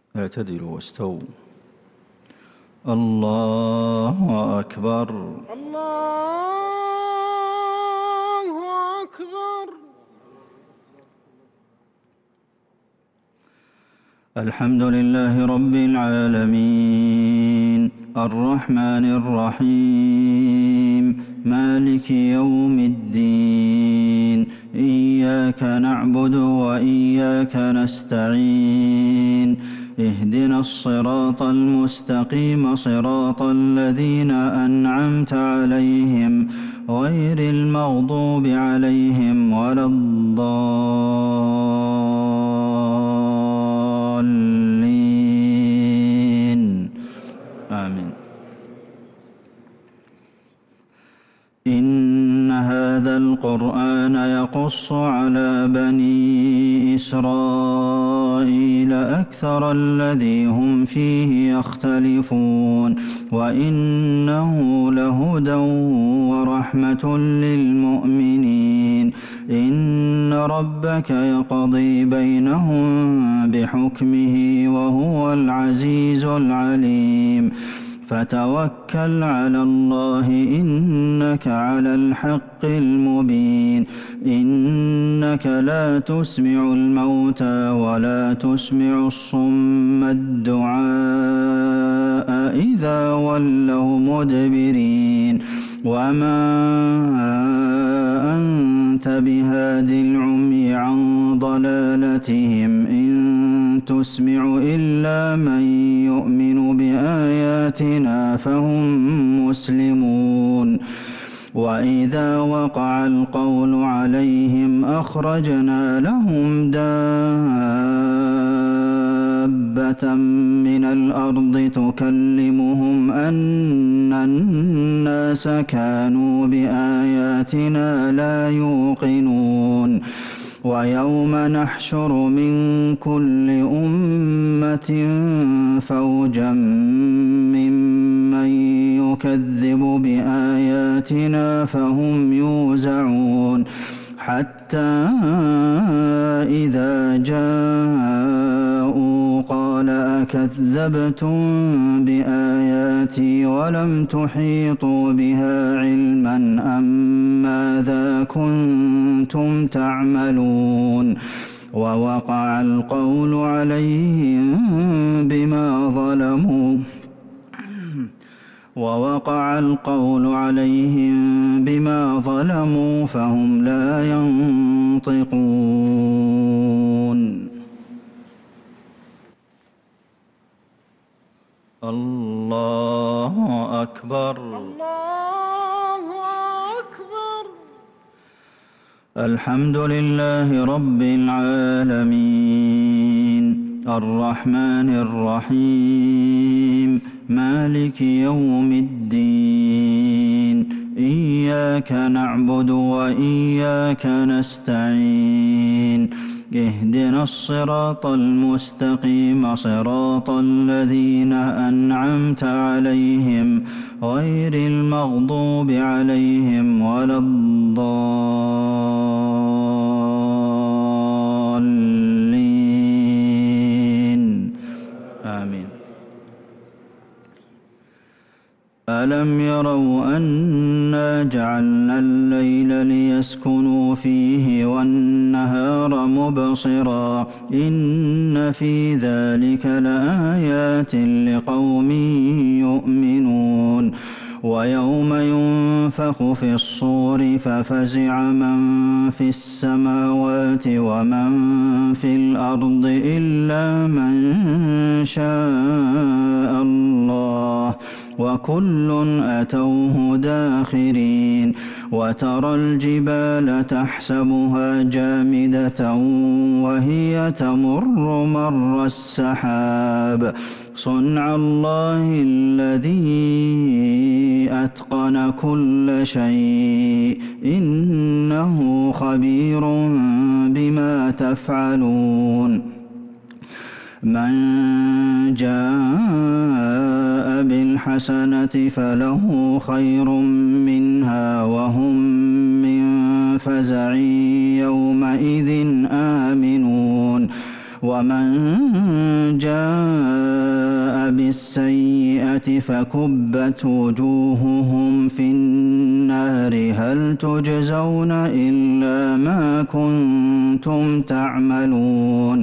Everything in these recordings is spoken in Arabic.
اعتدلوا واستووا. الله أكبر. الله أكبر. الحمد لله رب العالمين الرحمن الرحيم مالك يوم الدين إياك نعبد وإياك نستعين اهدنا الصراط المستقيم صراط الذين أنعمت عليهم غير المغضوب عليهم ولا الضالين آمين. إن هذا القرآن يقص على بني إسرائيل أكثر الذي هم فيه يختلفون وإنه لهدى ورحمة للمؤمنين. إن ربك يقضي بينهم بحكمه وهو العزيز العليم. فتوكل على الله إنك على الحق المبين. إنك لا تسمع الموتى ولا تسمع الصم الدعاء إذا ولوا مدبرين. وما أنت بهاد العمي عن ضلالتهم إن تسمع إلا من يؤمن بآياتنا فهم مسلمون. وإذا وقع القول عليهم أخرجنا لهم دابة من الأرض تكلمهم أن الناس كانوا بآياتنا لا يوقنون. ويوم نحشر من كل أمة فوجا ممن يكذب بآياتنا فهم يوزعون. حتى إذا جاءوا قال أكذبتم بآياتي ولم تحيطوا بها علما أم ماذا كنتم تعملون. ووقع القول عليهم بما ظلموا فهم لا ينطقون. الله أكبر. الله أكبر. الحمد لله رب العالمين الرحمن الرحيم مالك يوم الدين إياك نعبد وإياك نستعين اهدنا الصراط المستقيم صراط الذين أنعمت عليهم غير المغضوب عليهم ولا الضالين آمين. ألم يروا أنا جعلنا الليل ليسكنوا فيه والنهار مبصرا إن في ذلك لآيات لقوم يؤمنون. ويوم ينفخ في الصور ففزع من في السماوات ومن في الأرض إلا من شاء الله وكل أتوه داخرين. وترى الجبال تحسبها جامدة وهي تمر مر السحاب صنع الله الذي أتقن كل شيء إنه خبير بما تفعلون. من جاء بالحسنة فله خير منها وهم من فزع يومئذ آمنون. ومن جاء بالسيئة فكبت وجوههم في النار هل تجزون إلا ما كنتم تعملون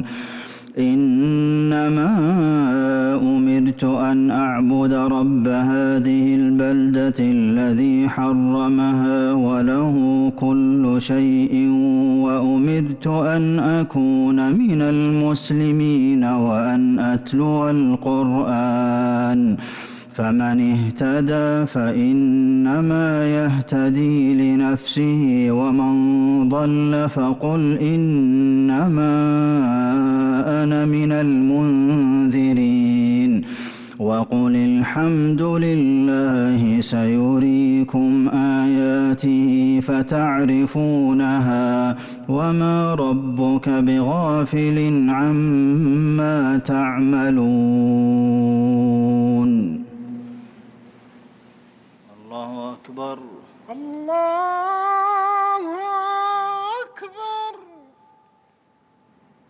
إنما أمرت أن أعبد رب هذه البلدة الذي حرمها وله كل شيء وأمرت أن أكون من المسلمين وأن أتلو القرآن فمن اهتدى فإنما يهتدي لنفسه ومن ضل فقل إنما أنا من المنذرين وقل الحمد لله سيريكم آياته فتعرفونها وما ربك بغافل عما تعملون الله أكبر الله